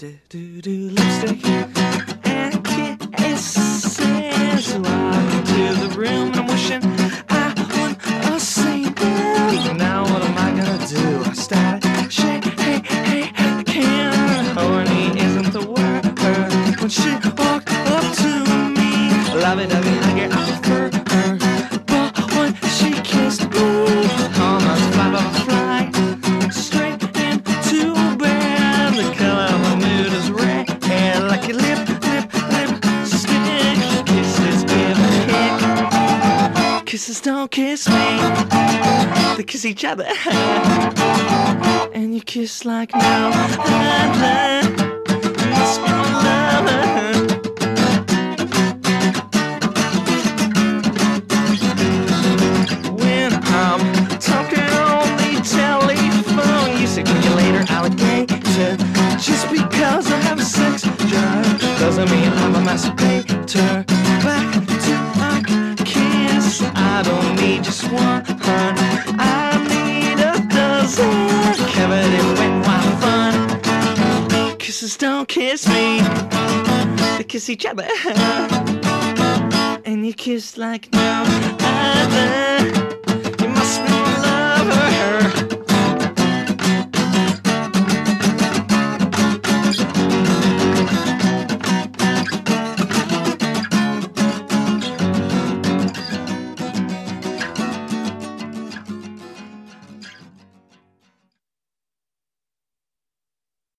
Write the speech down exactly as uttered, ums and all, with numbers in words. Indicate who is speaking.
Speaker 1: Do do do lipstick and kisses. Walk into the room and I'm wishing I won a saint. Now what am I gonna do? I start shake, hey, hey, I can't. Horny isn't the word. When she walked up to me, lovey-dovey, I get off her. But when she kissed me, almost fly by fly straight into bed. The color of my mood is red, like a lip, lip, lipstick. Kisses give a kick. Kisses don't kiss me, they kiss each other. And you kiss like no other. Must be my lover. When I'm talking on the telephone, you say, "Can you later, alligator?" Just because I have a sex drive doesn't mean I'm a masturbator. Back to my kiss, I don't need just one. I need a dozen. Covered in wet wild fun. Kisses don't kiss me, they kiss each other. And you kiss like no other.